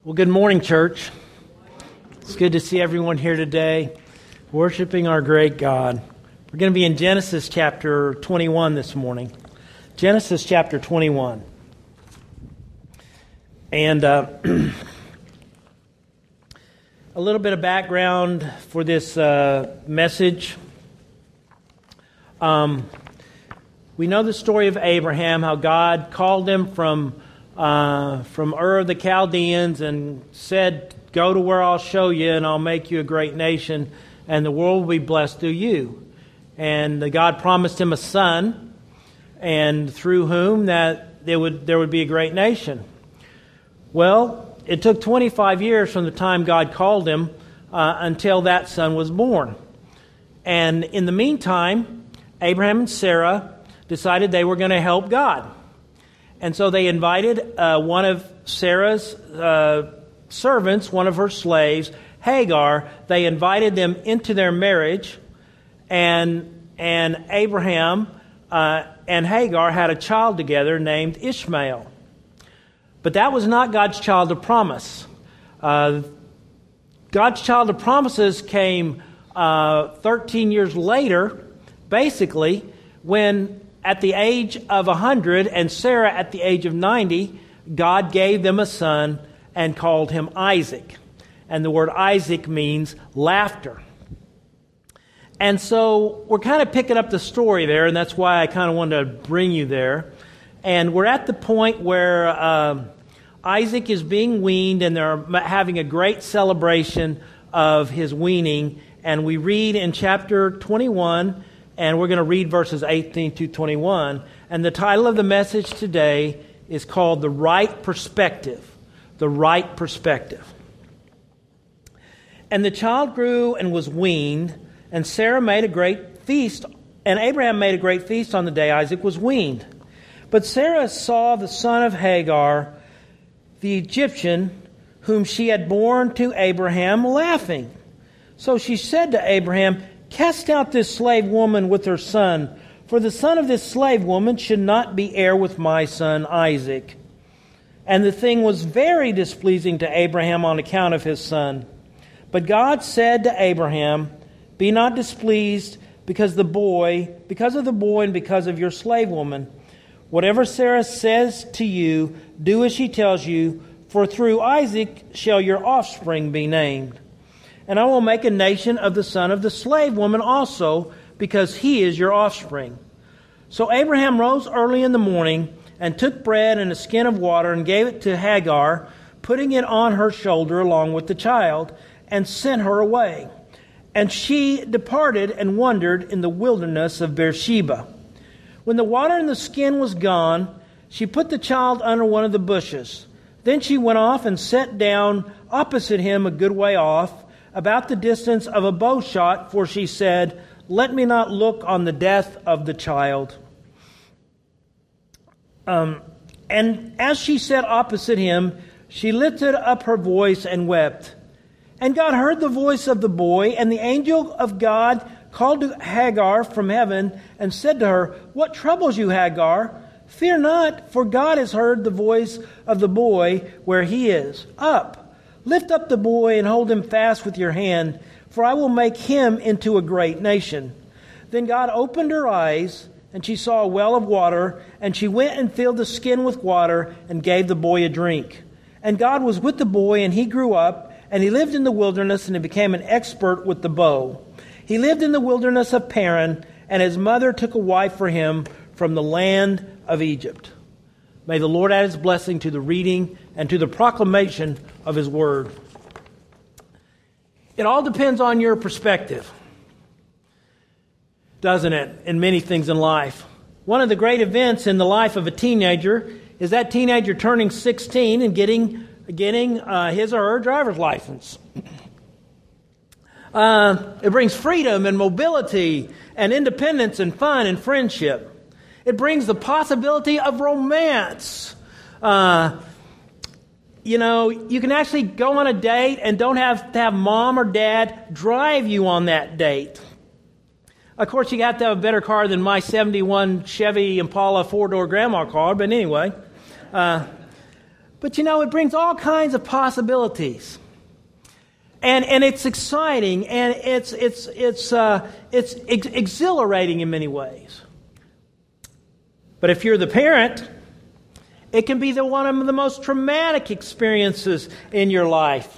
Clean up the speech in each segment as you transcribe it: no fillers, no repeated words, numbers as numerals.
Well, good morning, church. It's good to see everyone here today, worshiping our great God. We're going to be in Genesis chapter 21 this morning. Genesis chapter 21. And a little bit of background for this message. We know the story of Abraham, how God called him from Ur of the Chaldeans and said, "Go to where I'll show you and I'll make you a great nation and the world will be blessed through you." And God promised him a son, and through whom that there would be a great nation. Well, it took 25 years from the time God called him until that son was born. And in the meantime, Abraham and Sarah decided they were going to help God. And so they invited one of Sarah's servants, one of her slaves, Hagar. They invited them into their marriage, and Abraham and Hagar had a child together named Ishmael. But that was not God's child of promise. God's child of promises came 13 years later, basically, when at the age of 100 and Sarah at the age of 90, God gave them a son and called him Isaac. And the word Isaac means laughter. And so we're kind of picking up the story there, and that's why I kind of wanted to bring you there. And we're at the point where Isaac is being weaned, and they're having a great celebration of his weaning. And we read in chapter 21, and we're going to read verses 18 to 21. And the title of the message today is called The Right Perspective. The Right Perspective. And the child grew and was weaned, and Sarah made a great feast, and Abraham made a great feast on the day Isaac was weaned. But Sarah saw the son of Hagar, the Egyptian, whom she had borne to Abraham, laughing. So she said to Abraham, "Cast out this slave woman with her son, for the son of this slave woman should not be heir with my son Isaac." And the thing was very displeasing to Abraham on account of his son. But God said to Abraham, "Be not displeased because of the boy and because of your slave woman. Whatever Sarah says to you, do as she tells you, for through Isaac shall your offspring be named. And I will make a nation of the son of the slave woman also, because he is your offspring." So Abraham rose early in the morning and took bread and a skin of water and gave it to Hagar, putting it on her shoulder along with the child, and sent her away. And she departed and wandered in the wilderness of Beersheba. When the water in the skin was gone, she put the child under one of the bushes. Then she went off and sat down opposite him a good way off, about the distance of a bow shot, for she said, "Let me not look on the death of the child." And as she sat opposite him, she lifted up her voice and wept. And God heard the voice of the boy, and the angel of God called to Hagar from heaven and said to her, "What troubles you, Hagar? Fear not, for God has heard the voice of the boy where he is. Up, lift up the boy and hold him fast with your hand, for I will make him into a great nation." Then God opened her eyes, and she saw a well of water, and she went and filled the skin with water and gave the boy a drink. And God was with the boy, and he grew up, and he lived in the wilderness, and he became an expert with the bow. He lived in the wilderness of Paran, and his mother took a wife for him from the land of Egypt. May the Lord add his blessing to the reading and to the proclamation of his word. It all depends on your perspective, doesn't it, in many things in life. One of the great events in the life of a teenager is that teenager turning 16 and getting his or her driver's license. It brings freedom and mobility and independence and fun and friendship. It brings the possibility of romance. You can actually go on a date and don't have to have mom or dad drive you on that date. Of course, you have to have a better car than my 71 Chevy Impala four-door grandma car, but anyway. But it brings all kinds of possibilities. And it's exciting, and it's exhilarating in many ways. But if you're the parent, it can be one of the most traumatic experiences in your life.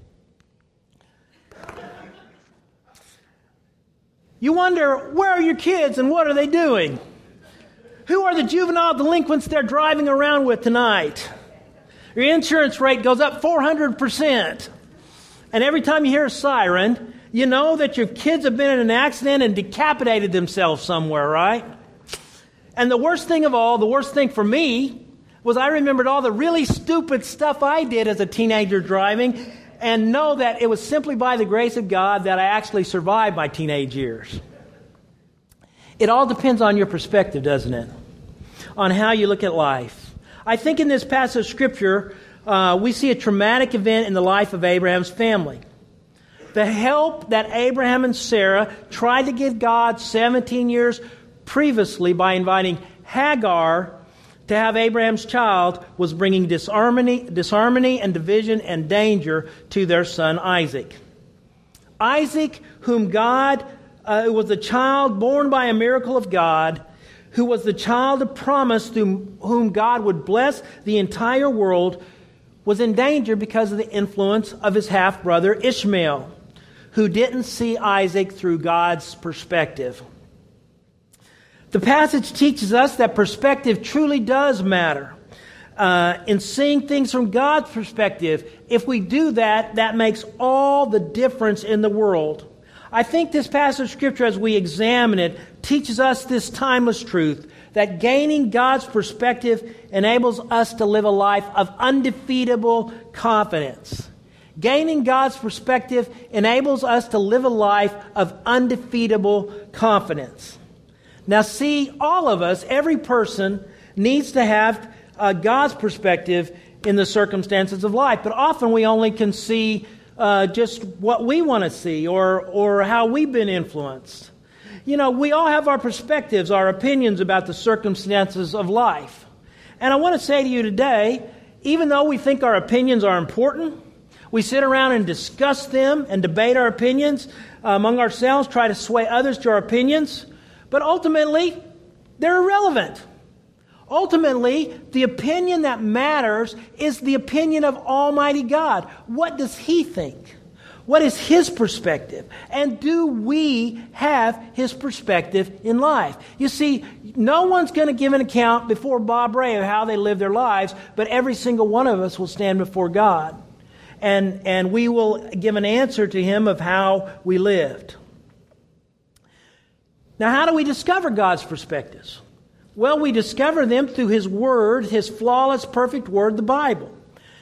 You wonder, where are your kids and what are they doing? Who are the juvenile delinquents they're driving around with tonight? Your insurance rate goes up 400%. And every time you hear a siren, you know that your kids have been in an accident and decapitated themselves somewhere, right? And the worst thing of all, the worst thing for me, was I remembered all the really stupid stuff I did as a teenager driving, and know that it was simply by the grace of God that I actually survived my teenage years. It all depends on your perspective, doesn't it? On how you look at life. I think in this passage of Scripture, we see a traumatic event in the life of Abraham's family. The help that Abraham and Sarah tried to give God 17 years previously by inviting Hagar to have Abraham's child was bringing disharmony and division and danger to their son Isaac. Isaac, whom God was the child born by a miracle of God, who was the child of promise through whom God would bless the entire world, was in danger because of the influence of his half-brother Ishmael, who didn't see Isaac through God's perspective. The passage teaches us that perspective truly does matter. In seeing things from God's perspective, if we do that, that makes all the difference in the world. I think this passage of Scripture, as we examine it, teaches us this timeless truth, that gaining God's perspective enables us to live a life of undefeatable confidence. Gaining God's perspective enables us to live a life of undefeatable confidence. Now see, all of us, every person, needs to have God's perspective in the circumstances of life. But often we only can see just what we want to see or how we've been influenced. We all have our perspectives, our opinions about the circumstances of life. And I want to say to you today, even though we think our opinions are important, we sit around and discuss them and debate our opinions among ourselves, try to sway others to our opinions, but ultimately, they're irrelevant. Ultimately, the opinion that matters is the opinion of Almighty God. What does He think? What is His perspective? And do we have His perspective in life? You see, no one's going to give an account before Bob Ray of how they live their lives, but every single one of us will stand before God. And we will give an answer to Him of how we lived. Now, how do we discover God's perspectives? Well, we discover them through His Word, His flawless, perfect Word, the Bible.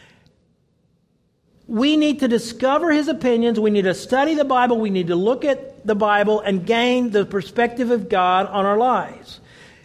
We need to discover His opinions. We need to study the Bible. We need to look at the Bible and gain the perspective of God on our lives.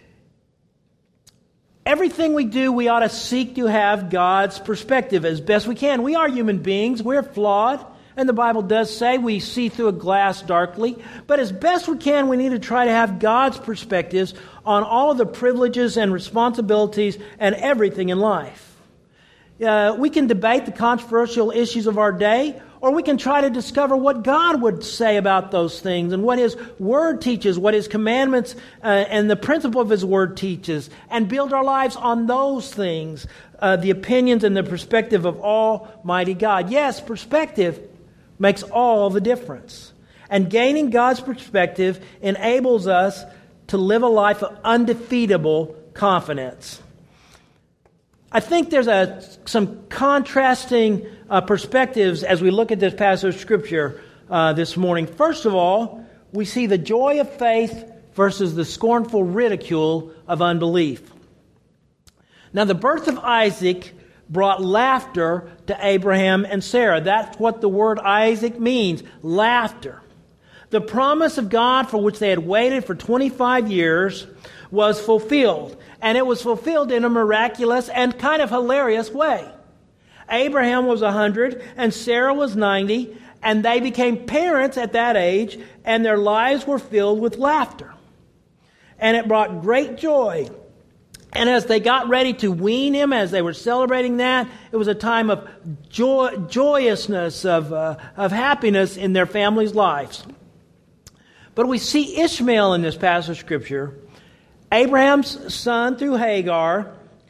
Everything we do, we ought to seek to have God's perspective as best we can. We are human beings. We're flawed. And the Bible does say we see through a glass darkly. But as best we can, we need to try to have God's perspectives on all of the privileges and responsibilities and everything in life. We can debate the controversial issues of our day, or we can try to discover what God would say about those things and what His Word teaches, what His commandments and the principle of His Word teaches, and build our lives on those things, the opinions and the perspective of Almighty God. Yes, perspective makes all the difference. And gaining God's perspective enables us to live a life of undefeatable confidence. I think there's some contrasting perspectives as we look at this passage of Scripture this morning. First of all, we see the joy of faith versus the scornful ridicule of unbelief. Now, the birth of Isaac brought laughter to Abraham and Sarah. That's what the word Isaac means, laughter. The promise of God for which they had waited for 25 years was fulfilled. And it was fulfilled in a miraculous and kind of hilarious way. Abraham was 100 and Sarah was 90, and they became parents at that age, and their lives were filled with laughter. And it brought great joy And as they got ready to wean him, as they were celebrating that, it was a time of joyousness, of happiness in their families' lives. But we see Ishmael in this passage of Scripture, Abraham's son through Hagar,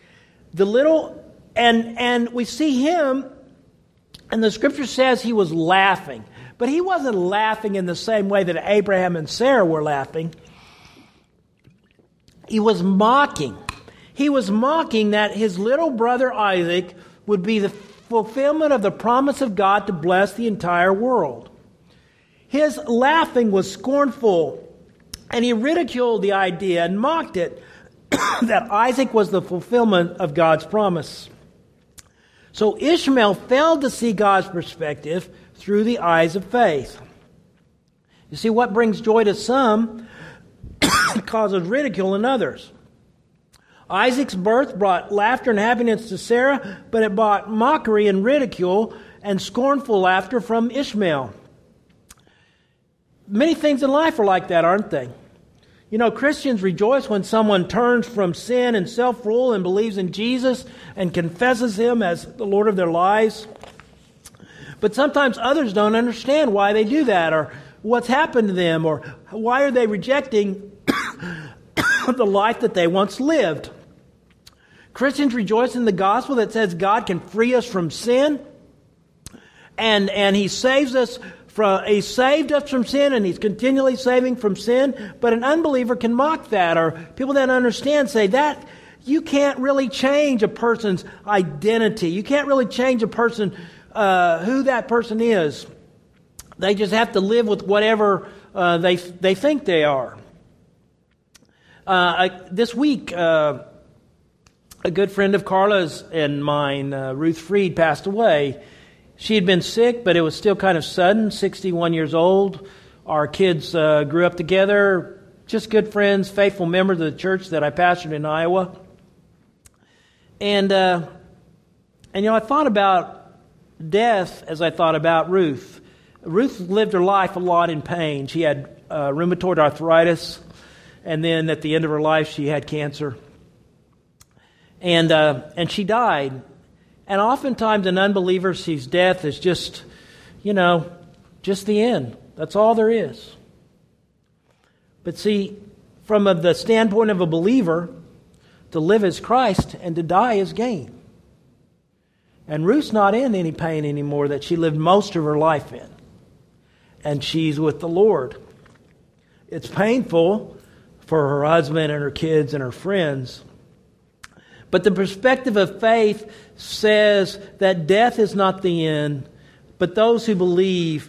and we see him, and the Scripture says he was laughing. But he wasn't laughing in the same way that Abraham and Sarah were laughing. He was mocking. He was mocking that his little brother Isaac would be the fulfillment of the promise of God to bless the entire world. His laughing was scornful, and he ridiculed the idea and mocked it that Isaac was the fulfillment of God's promise. So Ishmael failed to see God's perspective through the eyes of faith. You see, what brings joy to some causes ridicule in others. Isaac's birth brought laughter and happiness to Sarah, but it brought mockery and ridicule and scornful laughter from Ishmael. Many things in life are like that, aren't they? You know, Christians rejoice when someone turns from sin and self-rule and believes in Jesus and confesses Him as the Lord of their lives. But sometimes others don't understand why they do that, or what's happened to them, or why are they rejecting the life that they once lived. Christians rejoice in the gospel that says God can free us from sin, and He saves us from. He saved us from sin, and He's continually saving from sin. But an unbeliever can mock that, or people that understand say that you can't really change a person's identity. You can't really change a person who that person is. They just have to live with whatever they think they are. This week, a good friend of Carla's and mine, Ruth Freed, passed away. She had been sick, but it was still kind of sudden, 61 years old. Our kids grew up together, just good friends, faithful members of the church that I pastored in Iowa. And I thought about death as I thought about Ruth. Ruth lived her life a lot in pain. She had rheumatoid arthritis. And then at the end of her life, she had cancer. And she died. And oftentimes an unbeliever sees death as just the end. That's all there is. But see, from the standpoint of a believer, to live as Christ and to die is gain. And Ruth's not in any pain anymore that she lived most of her life in. And she's with the Lord. It's painful for her husband and her kids and her friends. But the perspective of faith says that death is not the end, but those who believe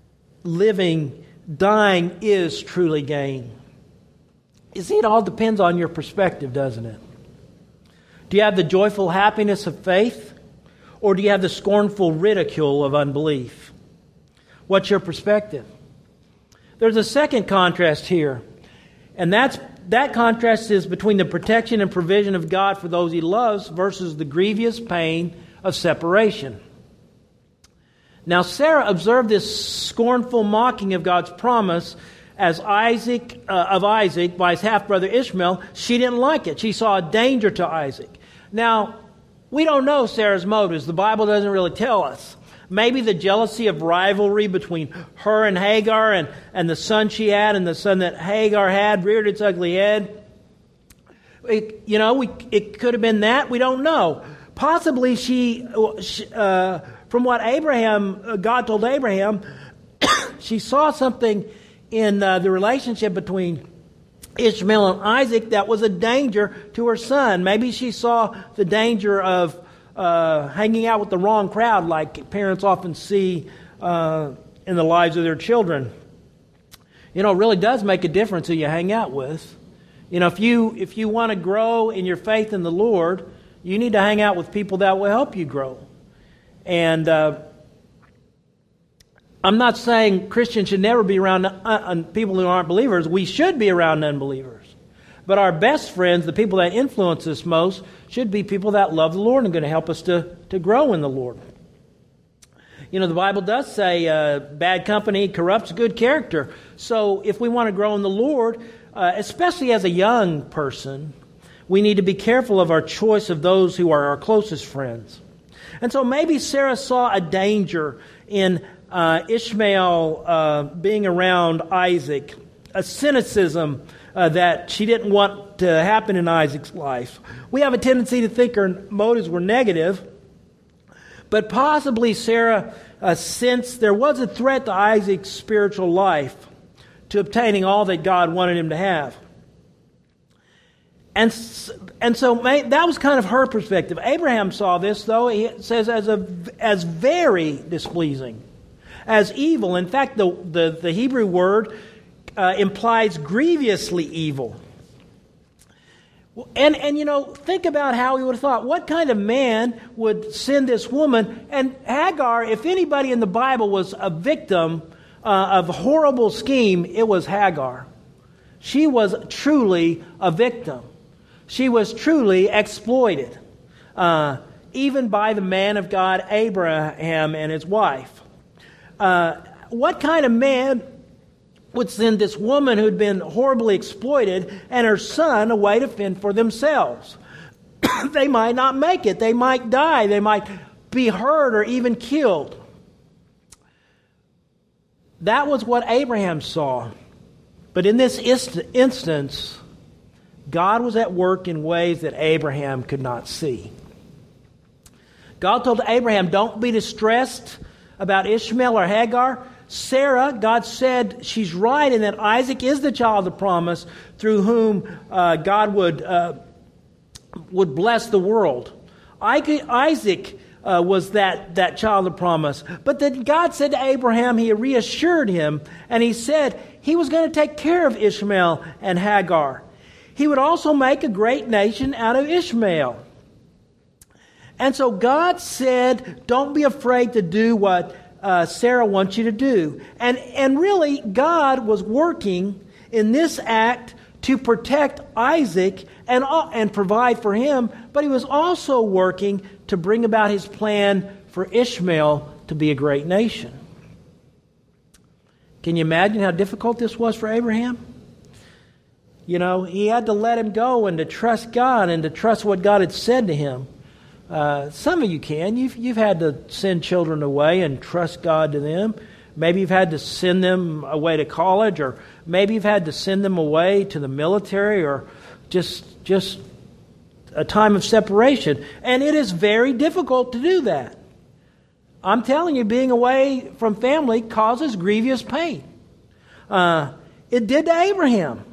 dying is truly gain. You see, it all depends on your perspective, doesn't it? Do you have the joyful happiness of faith, or do you have the scornful ridicule of unbelief? What's your perspective? There's a second contrast here. And that contrast is between the protection and provision of God for those He loves versus the grievous pain of separation. Now Sarah observed this scornful mocking of God's promise of Isaac by his half-brother Ishmael. She didn't like it. She saw a danger to Isaac. Now, we don't know Sarah's motives. The Bible doesn't really tell us. Maybe the jealousy of rivalry between her and Hagar and the son she had and the son that Hagar had reared its ugly head. It could have been that. We don't know. Possibly from what God told Abraham, she saw something in the relationship between Ishmael and Isaac that was a danger to her son. Maybe she saw the danger of hanging out with the wrong crowd, like parents often see in the lives of their children. It really does make a difference who you hang out with. If you want to grow in your faith in the Lord, you need to hang out with people that will help you grow. And I'm not saying Christians should never be around people who aren't believers. We should be around unbelievers. But our best friends, the people that influence us most, should be people that love the Lord and going to help us to grow in the Lord. The Bible does say bad company corrupts good character. So if we want to grow in the Lord, especially as a young person, we need to be careful of our choice of those who are our closest friends. And so maybe Sarah saw a danger in Ishmael being around Isaac, a cynicism that she didn't want to happen in Isaac's life. We have a tendency to think her motives were negative, but possibly Sarah sensed there was a threat to Isaac's spiritual life, to obtaining all that God wanted him to have. And so that was kind of her perspective. Abraham saw this, though, it says, as very displeasing, as evil. In fact, the Hebrew word implies grievously evil. And think about how he would have thought. What kind of man would send this woman? And Hagar, if anybody in the Bible was a victim of a horrible scheme, it was Hagar. She was truly a victim. She was truly exploited, even by the man of God, Abraham, and his wife. What kind of man would send this woman who'd been horribly exploited and her son away to fend for themselves? They might not make it. They might die. They might be hurt or even killed. That was what Abraham saw. But in this instance, God was at work in ways that Abraham could not see. God told Abraham, don't be distressed about Ishmael or Hagar. Sarah, God said she's right in that Isaac is the child of promise through whom God would bless the world. Isaac was that child of promise. But then God said to Abraham, he reassured him, and he said he was going to take care of Ishmael and Hagar. He would also make a great nation out of Ishmael. And so God said, don't be afraid to do what Sarah wants you to do. And really, God was working in this act to protect Isaac and provide for him, but he was also working to bring about his plan for Ishmael to be a great nation. Can you imagine how difficult this was for Abraham? He had to let him go and to trust God and to trust what God had said to him. Some of you can. You've had to send children away and trust God to them. Maybe you've had to send them away to college, or maybe you've had to send them away to the military, or just a time of separation. And it is very difficult to do that. I'm telling you, being away from family causes grievous pain. It did to Abraham.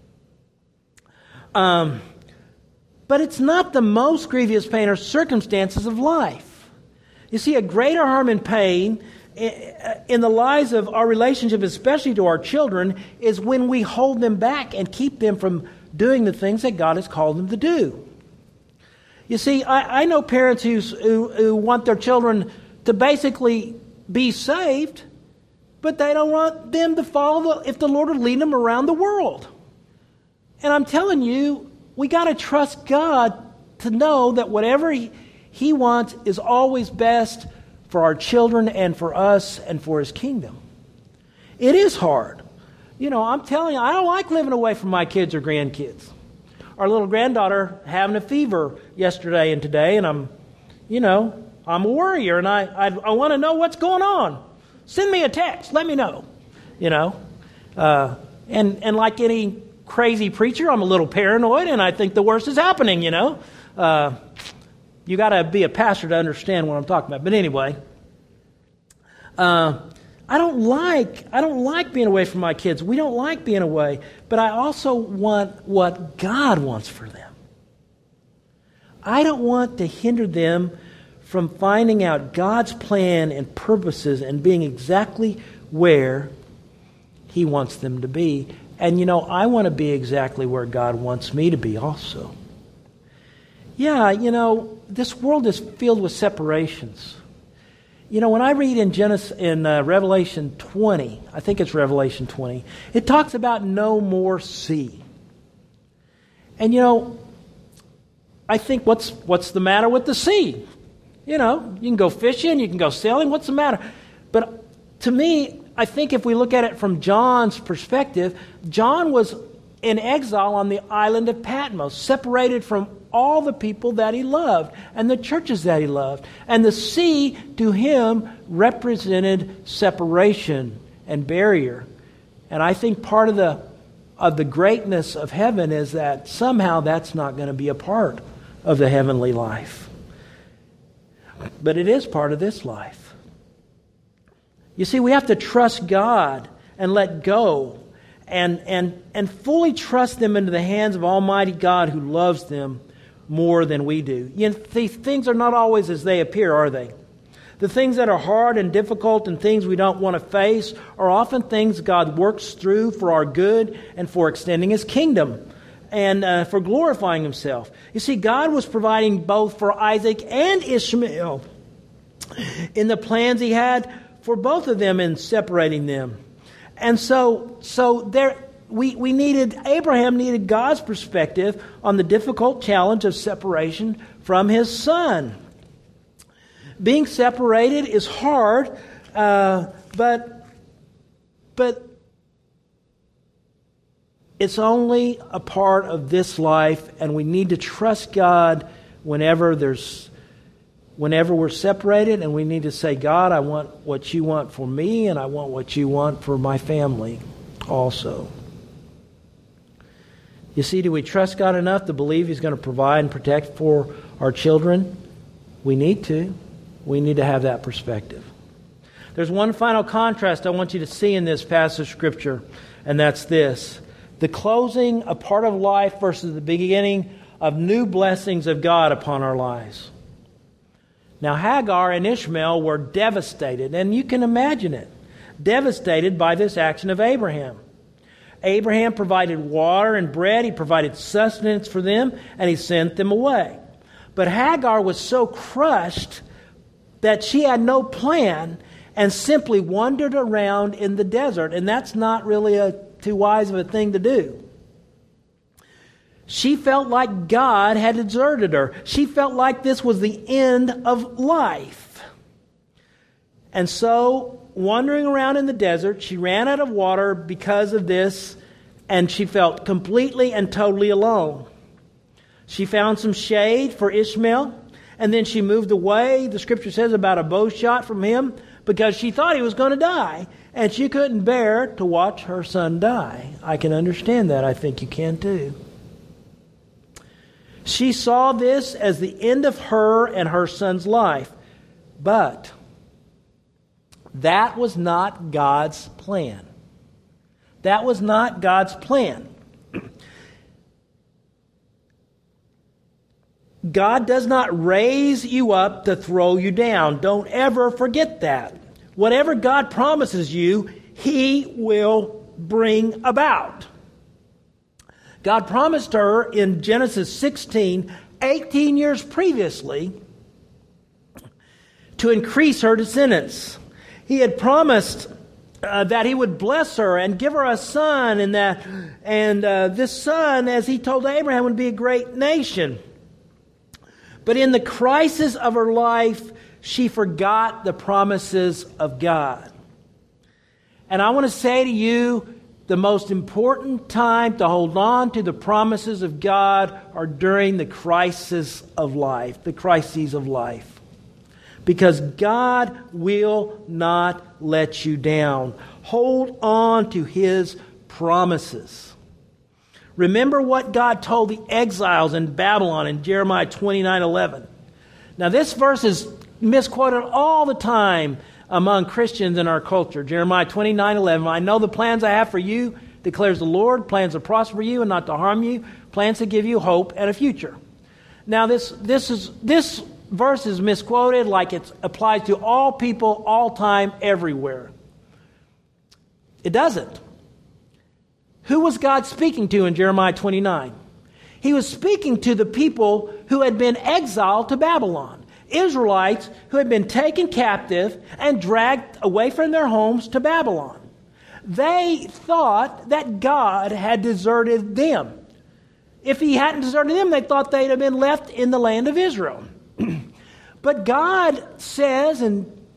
But it's not the most grievous pain or circumstances of life. You see, a greater harm and pain in the lives of our relationship, especially to our children, is when we hold them back and keep them from doing the things that God has called them to do. You see, I know parents who want their children to basically be saved, but they don't want them to follow if the Lord would lead them around the world. And I'm telling you, we got to trust God to know that whatever He wants is always best for our children and for us and for His kingdom. It is hard. I'm telling you, I don't like living away from my kids or grandkids. Our little granddaughter having a fever yesterday and today, and I'm a worrier, and I want to know what's going on. Send me a text. Let me know. And like any crazy preacher, I'm a little paranoid, and I think the worst is happening. You got to be a pastor to understand what I'm talking about. But anyway, I don't like being away from my kids. We don't like being away, but I also want what God wants for them. I don't want to hinder them from finding out God's plan and purposes and being exactly where He wants them to be. And I want to be exactly where God wants me to be also. Yeah, this world is filled with separations. When I read in Revelation 20, I think it's Revelation 20, it talks about no more sea. And I think what's the matter with the sea? You can go fishing, you can go sailing, what's the matter? But to me, I think if we look at it from John's perspective, John was in exile on the island of Patmos, separated from all the people that he loved and the churches that he loved. And the sea to him represented separation and barrier. And I think part of the greatness of heaven is that somehow that's not going to be a part of the heavenly life. But it is part of this life. You see, we have to trust God and let go and fully trust them into the hands of Almighty God who loves them more than we do. You know, these things are not always as they appear, are they? The things that are hard and difficult and things we don't want to face are often things God works through for our good and for extending His kingdom and for glorifying Himself. You see, God was providing both for Isaac and Ishmael in the plans He had for both of them in separating them. And so there, Abraham needed God's perspective on the difficult challenge of separation from his son. Being separated is hard, but it's only a part of this life, and we need to trust God whenever we're separated, and we need to say, God, I want what you want for me, and I want what you want for my family also. You see, do we trust God enough to believe He's going to provide and protect for our children? We need to. We need to have that perspective. There's one final contrast I want you to see in this passage of Scripture, and that's this. The closing, a part of life versus the beginning of new blessings of God upon our lives. Now, Hagar and Ishmael were devastated, and you can imagine it, devastated by this action of Abraham. Abraham provided water and bread, he provided sustenance for them, and he sent them away. But Hagar was so crushed that she had no plan and simply wandered around in the desert, and that's not really too wise of a thing to do. She felt like God had deserted her. She felt like this was the end of life. And so, wandering around in the desert, she ran out of water because of this, and she felt completely and totally alone. She found some shade for Ishmael, and then she moved away, the Scripture says, about a bow shot from him, because she thought he was going to die, and she couldn't bear to watch her son die. I can understand that. I think you can too. She saw this as the end of her and her son's life. But that was not God's plan. That was not God's plan. God does not raise you up to throw you down. Don't ever forget that. Whatever God promises you, He will bring about. God promised her in Genesis 16, 18 years previously, to increase her descendants. He had promised that He would bless her and give her a son, and this son, as He told Abraham, would be a great nation. But in the crisis of her life, she forgot the promises of God. And I want to say to you, the most important time to hold on to the promises of God are during the crises of life, the crises of life. Because God will not let you down. Hold on to His promises. Remember what God told the exiles in Babylon in Jeremiah 29:11. Now this verse is misquoted all the time among Christians in our culture. Jeremiah 29:11. I know the plans I have for you, declares the Lord, plans to prosper you and not to harm you, plans to give you hope and a future. Now this verse is misquoted like it applies to all people, all time, everywhere. It doesn't. Who was God speaking to in Jeremiah 29? He was speaking to the people who had been exiled to Babylon. Israelites who had been taken captive and dragged away from their homes to Babylon. They thought that God had deserted them. If He hadn't deserted them, they thought they'd have been left in the land of Israel. But God says in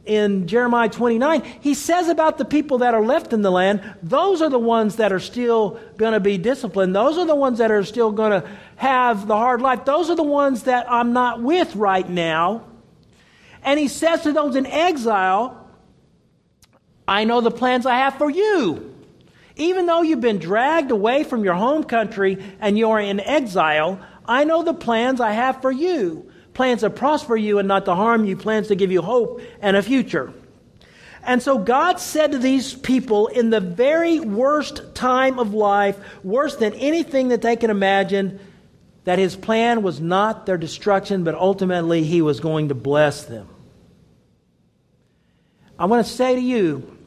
in Jeremiah 29, he says about the people that are left in the land, those are the ones that are still going to be disciplined. Those are the ones that are still going to have the hard life. Those are the ones that I'm not with right now. And he says to those in exile, I know the plans I have for you. Even though you've been dragged away from your home country and you're in exile, I know the plans I have for you. Plans to prosper you and not to harm you. Plans to give you hope and a future. And so God said to these people in the very worst time of life, worse than anything that they can imagine, that His plan was not their destruction, but ultimately He was going to bless them. I want to say to you,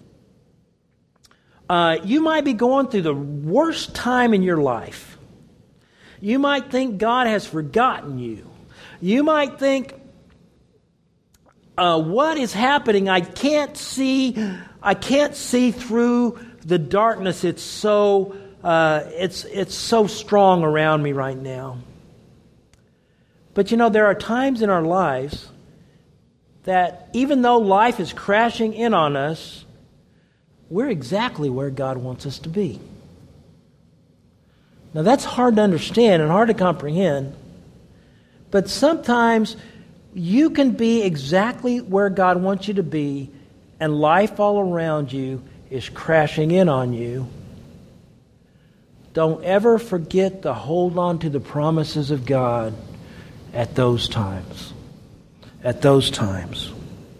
you might be going through the worst time in your life. You might think God has forgotten you. You might think, what is happening? I can't see through the darkness. It's so strong around me right now. But there are times in our lives that even though life is crashing in on us, we're exactly where God wants us to be. Now that's hard to understand and hard to comprehend. But sometimes you can be exactly where God wants you to be, and life all around you is crashing in on you. Don't ever forget to hold on to the promises of God at those times. At those times.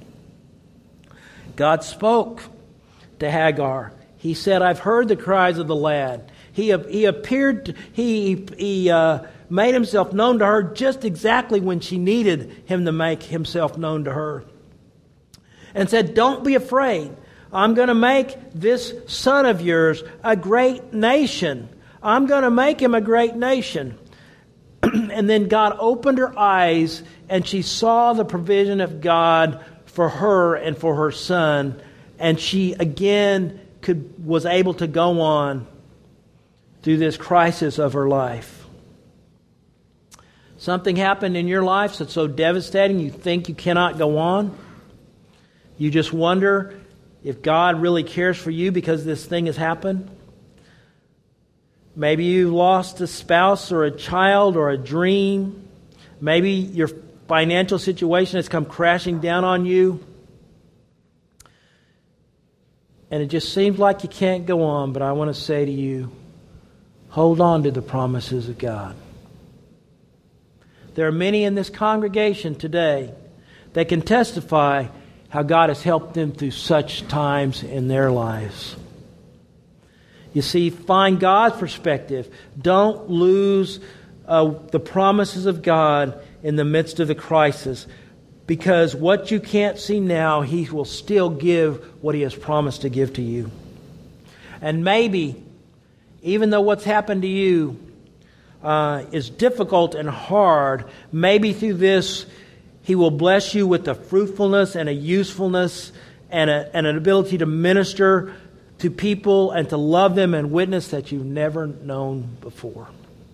God spoke to Hagar. He said, I've heard the cries of the lad. He appeared, he made himself known to her just exactly when she needed him to make himself known to her. And said, don't be afraid. I'm going to make this son of yours a great nation. I'm going to make him a great nation. And then God opened her eyes and she saw the provision of God for her and for her son. And she again was able to go on through this crisis of her life. Something happened in your life that's so devastating you think you cannot go on. You just wonder if God really cares for you because this thing has happened. Maybe you lost a spouse or a child or a dream. Maybe your financial situation has come crashing down on you. And it just seems like you can't go on, but I want to say to you, hold on to the promises of God. There are many in this congregation today that can testify how God has helped them through such times in their lives. You see, find God's perspective. Don't lose the promises of God in the midst of the crisis. Because what you can't see now, He will still give what He has promised to give to you. And maybe, even though what's happened to you is difficult and hard, maybe through this He will bless you with a fruitfulness and a usefulness and an ability to minister to people and to love them and witness that you've never known before.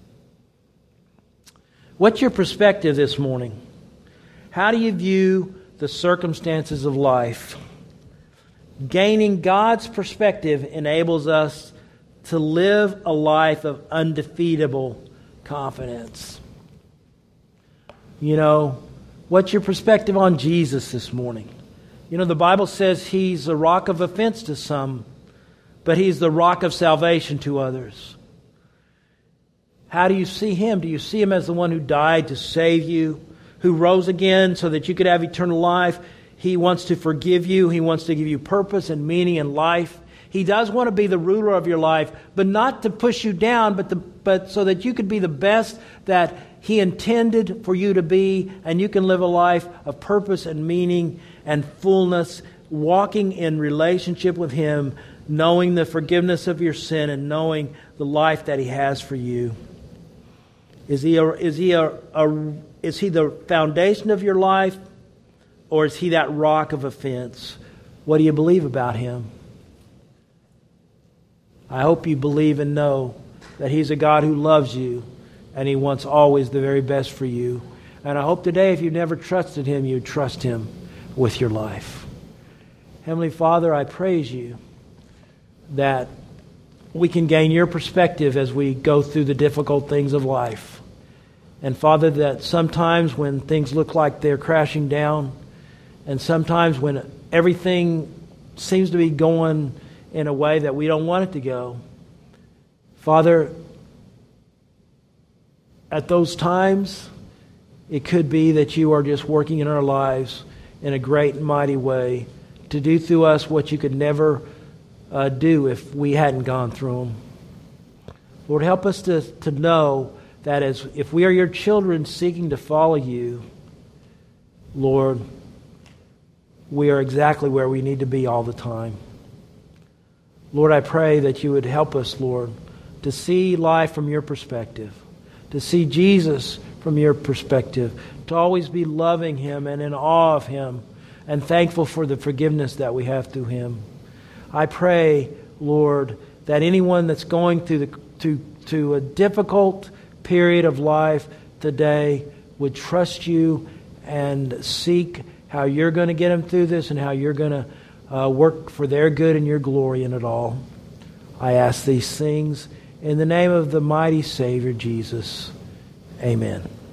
What's your perspective this morning? How do you view the circumstances of life? Gaining God's perspective enables us to live a life of undefeatable confidence. What's your perspective on Jesus this morning? The Bible says He's a rock of offense to some, but He's the rock of salvation to others. How do you see Him? Do you see Him as the one who died to save you, who rose again so that you could have eternal life? He wants to forgive you. He wants to give you purpose and meaning in life. He does want to be the ruler of your life, but not to push you down, but so that you could be the best that He intended for you to be, and you can live a life of purpose and meaning and fullness, walking in relationship with Him, knowing the forgiveness of your sin and knowing the life that He has for you. Is He the foundation of your life, or is He that rock of offense? What do you believe about Him? I hope you believe and know that He's a God who loves you and He wants always the very best for you. And I hope today, if you've never trusted Him, you trust Him with your life. Heavenly Father, I praise you that we can gain your perspective as we go through the difficult things of life. And Father, that sometimes when things look like they're crashing down, and sometimes when everything seems to be going in a way that we don't want it to go, Father, at those times, it could be that you are just working in our lives in a great and mighty way to do through us what you could never do if we hadn't gone through them. Lord, help us to know that if we are your children seeking to follow you, Lord, we are exactly where we need to be all the time. Lord, I pray that you would help us, Lord, to see life from your perspective, to see Jesus from your perspective, to always be loving him and in awe of him and thankful for the forgiveness that we have through him. I pray, Lord, that anyone that's going through a difficult period of life today would trust you and seek how you're going to get them through this and how you're going to work for their good and your glory in it all. I ask these things in the name of the mighty Savior, Jesus. Amen.